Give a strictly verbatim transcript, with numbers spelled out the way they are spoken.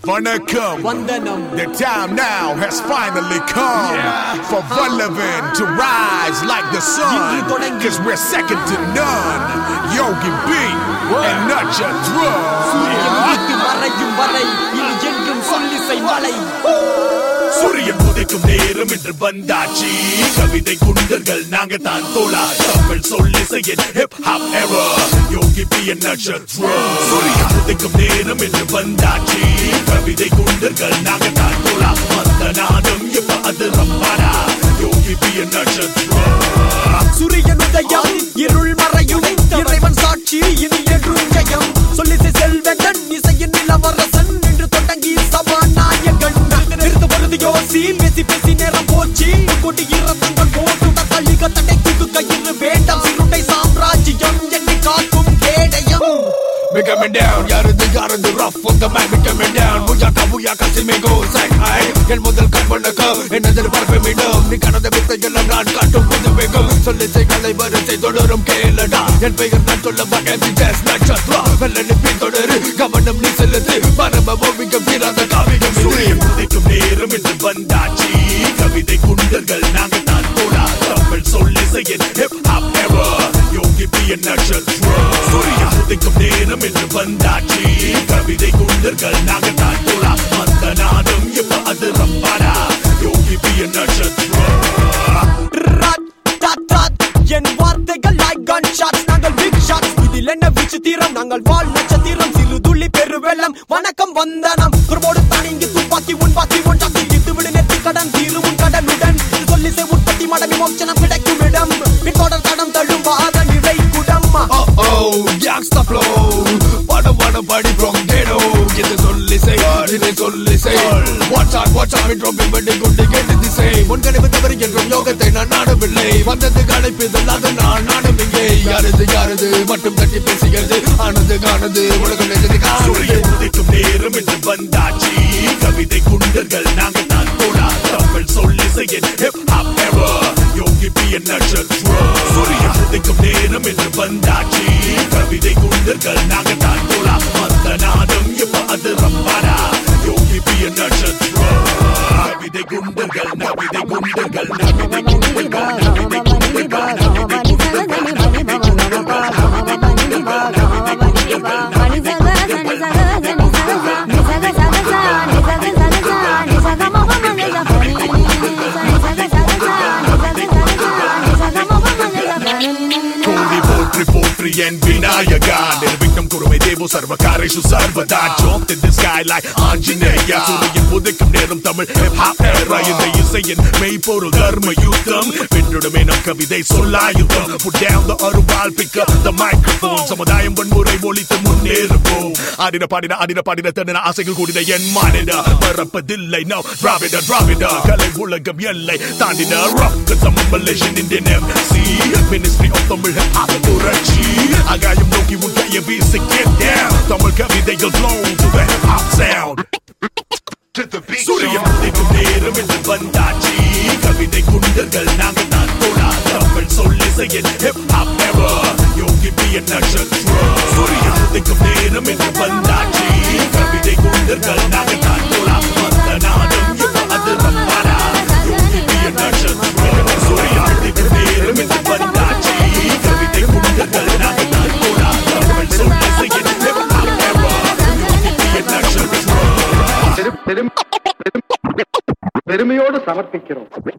Vanakkam. Vandanam. The time now has finally come yeah. for Vallabhan to rise like the sun. Cause we're second to none. Yogi B and Nacha Drum. சூரியன் உதைக்கும் நேரம் என்று வந்தாச்சு கவிதை குண்டர்கள் நாங்க தான் தோலா தமிழ் சொல்லிசையின் hip hop era Yogi B நட்சத்திரம் சூரியன் உதைக்கும் நேரம் என்று வந்தாச்சு கவிதை குண்டர்கள் நாங்க தான் தோலா மந்த நாதம் இப்ப அது ரம்பாரா யோகி பி நட்சத்திரம் சூரியன் உதயம் இருள் மறையும் இறைவன் சாட்சி இனி என்றும் ஜெயம் சொல்லிசை செல்வன் இசையின் நிலவரசன் என்று தொடங்கி சபாநாயகன் யோசி பேசி பேசி நேரம் போச்சு கொடி இரத்தங்கள் போட்டு தள்ளிக தடை தூக்கு இரு வேண்டாம் சிறுட்டை சாம்ராஜ்யம் என்னை காக்கும் கேடயம் We coming down, யாரது யாரது rough on the man. We coming down, புயாக்கா புயாக்கா சிமிகோ sang high. என் முதல் கண் வணக்கம் என்னதில் பரப்பமிடும் நீ கனத வித்தை எல்லாம் நான் காட்டும் புது வேகம் சொல்லிசை கலை வரிசை தொடரும் கேளடா என் பெயர் நான் சொல்ல மகேசி ஜெஸ் நட்சத்திரா வெள்ளனி பின்தொடரு கவனம் நீ செலுத்து பரம ஓவியம் வீராத காவியம் சூரியன் உதைக்கும் நேரம் என்று வந்தாச்சு கவிதை குண்டர்கள் நாங்கள் தான் தோழா தமிழ் சொல்லிசையின் hip hop era Yogi B நட்சத்திரம் சூரியன் உதைக்கும் நேரம் என்று வந்தாச்சு கவிதை குண்டர்கள் நாங்கள் தான் தோழா மந்த நாதம் இப்ப அது ரம்பாரா யோகி பி நட்சத்திரம் என் வார்த்தைகள் like gunshots நாங்கள் big shots இதில் என்ன விசித்திரம் நாங்கள் வால் நட்சத்திரம் சிறு துள்ளி பெருவெள்ளம் வணக்கம் வந்தனம் குருவோடு தானிங்கி துப்பாக்கி உன் பாக்கி உன் சாக்கி இட்டு விடு நெத்தி கடன் தீரு உன் கடனுடன் சொல்லிசை உற்பத்தி மடமி மோட்சணம் கிடைக்கும் இடம் பின்தொடர் தடம் தள்ளும் வாத நிலை குடம் oh gangsta flow படம் படம் படி from ghetto இது சொல்லிசை இது சொல்லிசை watch out watch out dropping வெடி குண்டு கேட்டு திசை முன்கணிப்பு தவறு என்றும் யோகத்தை நான் நாடவில்லை வந்தது களைப்பிதழ் அது நான் நாடும் இங்கே யாரது யாரது மட்டும் தட்டி பேசுகிறது ஆனது காணது உலகம் நெஞ்சது சூரியன் உதைக்கும் நேரம் என்று வந்தாச்சு கவிதை குண்டர்கள் நாங்கள் தான் தோழா தமிழ் சொல்லிசையின் hip hop era Yogi B நட்சத்திரம் சூரியன் உதைக்கும் நேரம் என்று வந்தாச்சு கவிதை குண்டர்கள் நாங்கள் தான் தோழா மந்த நாதம் இப்ப அது ரம்பாரா யோகி பி நட்சத்திரம் கவிதை குண்டர்கள் நவிதை குண்டர்கள் நவிதை குண்டர்கள் நவிதை குண்டர்கள் நவிதை and Vinayaka Nirvikam Kurume Devo Sarvakareshu Sarvada Jumped in the sky like Anjaneya Suriyan Udikam Neram Tamil Hip Hop Era இந்த இசையின் மெய்ப்பொருள் தர்ம யுத்தம் வென்றுடுமே நம் கவிதை சொல்லாயுதம் Put down the அருவாள் pick up the microphone சமுதாயம் வன்முறை ஒழித்து முன்னேறுவோம் ஆடின பாடின ஆடின பாடின தன்னின ஆசைகள் கூடின என் மாநில மறப்பதில்லை now Dravida Dravida கலை உலகம் எல்லை தாண்டின rock some Malaysian Indian M C Ministry of Tamil Hip Hop புரட்சி ஆகாயம் நோக்கி உன் கையை வீசி get down தமிழ் கவிதைகள் flow to the hip hop sound சூரியன் உதைக்கும் நேரம் என்று வந்தாச்சு கவிதை குண்டர்கள் நாங்கள் தான் தோழா தமிழ் சொல்லிசையின் hip hop era Yogi B நட்சத்திரம் சூரியன் உதைக்கும் நேரம் என்று வந்தாச்சு கவிதை குண்டர்கள் நாங்கள் தான் தோழா மந்த நாதம் இப்ப அது ரம்பாரா யோகி பி நட்சத்திரம் சூரியன் உதைக்கும் நேரம் என்று வந்தாச்சு கவிதை குண்டர்கள் நாங்கள் தான் தோழா தமிழ் சொல்லிசையின் hip hop era Yogi B நட்சத்திரம் பெருமையோடு சமர்ப்பிக்கிறோம்.